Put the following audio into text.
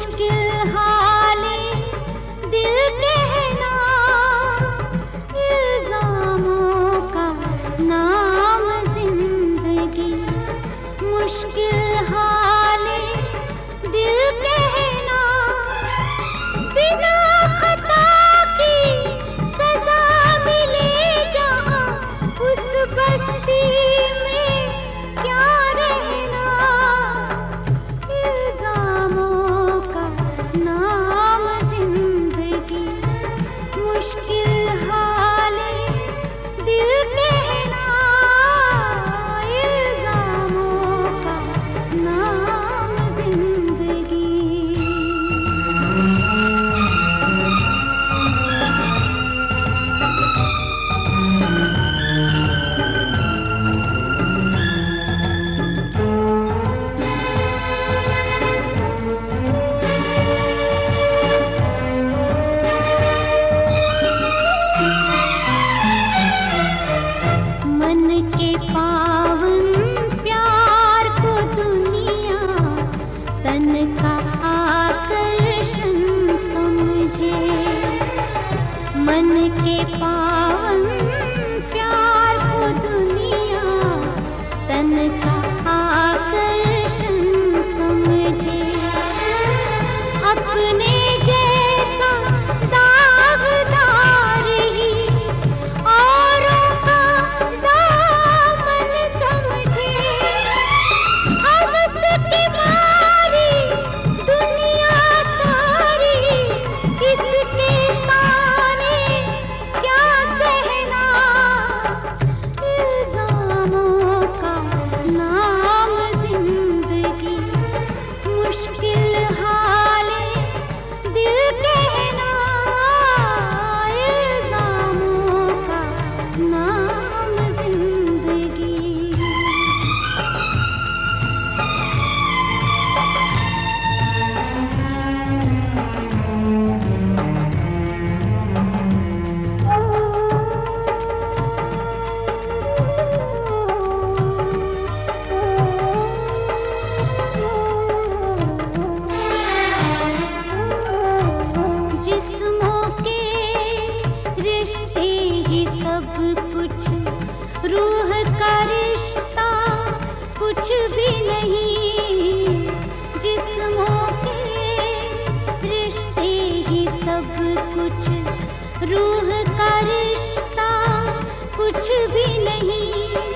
मुश्किल हाले दिल कहना, इल्जामों का नाम जिंदगी। मुश्किल हाले दिल कहना, बिना खता की सजा मिले जहाँ उस बस्ती में क्या रहना। इल्जामों का नाम जिंदगी। मुश्किल हाले दिल कहना, इल्जामों का नाम जिंदगी। मन के पावन प्यार को दुनिया तन का आकर्षण समझे। मन के पावन प्यार को दुनिया तन का आकर्षण समझे। अपने जैसा दागदार ही औरों का दामन समझे। हमसे मारी दुनिया सारी, किसके ताने क्या सहना। इल्जामों का नाम जिंदगी। मुश्किल हाले दिल कहना, इल्जामों का नाम जिंदगी। जिस्मों के रिश्ते ही सब कुछ, रूह का रिश्ता कुछ भी नहीं। जिस्मों के रिश्ते ही सब कुछ, रूह का रिश्ता कुछ भी नहीं।